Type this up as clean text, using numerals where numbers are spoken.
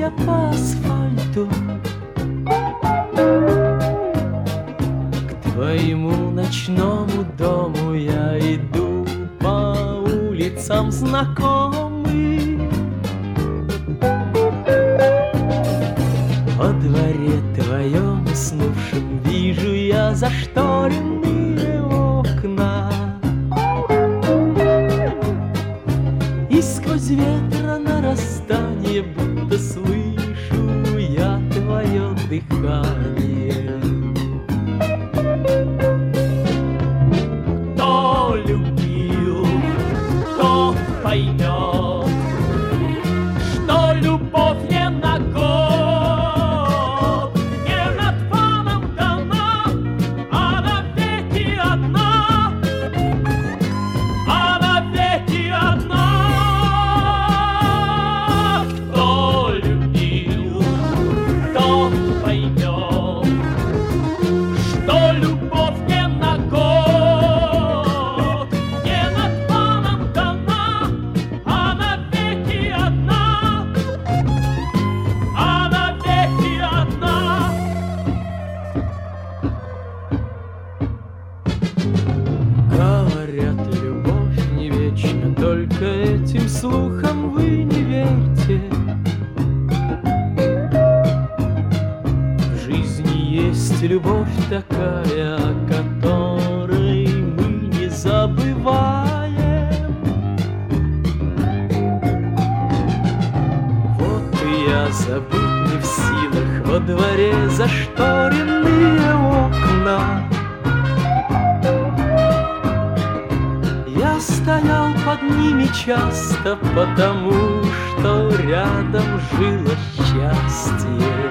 катился по асфальту к твоему ночному дому. Я иду по улицам знакомым, во дворе твоем уснувшем вижу я зашторенные окна, и сквозь ветра нарастание будто слышу я твое дыхание. Кто любил, кто поймет, что любовь не на год, не над фаном дана, а навеки одна, а навеки одна. Кто любил, кто поймет, что любовь не на год, не над фаном дана, а навеки одна, а навеки одна. Говорят, любовь не вечна, только этим слухам вы не верьте. В жизни есть любовь такая, о которой мы не забываем. Вот и я забыть не в силах, во дворе зашторенные окна. Я стоял под ними часто, потому что рядом жило счастье.